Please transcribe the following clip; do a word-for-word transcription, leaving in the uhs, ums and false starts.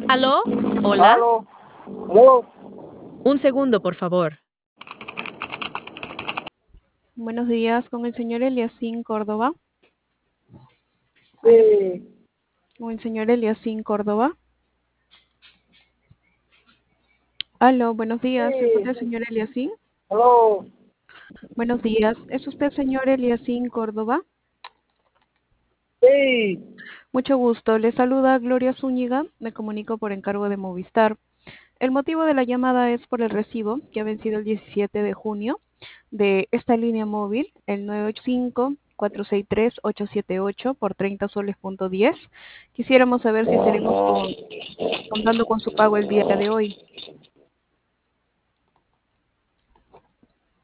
¿Aló? ¿Hola? Aló, aló, Un segundo, por favor. Buenos días, con el señor Eliasín Córdoba. sí, Con el señor Eliasín Córdoba. Aló, buenos días, ¿es usted sí, el señor Eliasín? aló, Buenos días, ¿es usted el señor Eliasín Córdoba? sí, Mucho gusto, le saluda Gloria Zúñiga, me comunico por encargo de Movistar. El motivo de la llamada es por el recibo que ha vencido el diecisiete de junio de esta línea móvil, el nueve ocho cinco, cuatro seis tres, ocho siete ocho por treinta soles punto diez. Quisiéramos saber si estaremos con- contando con su pago el día de hoy.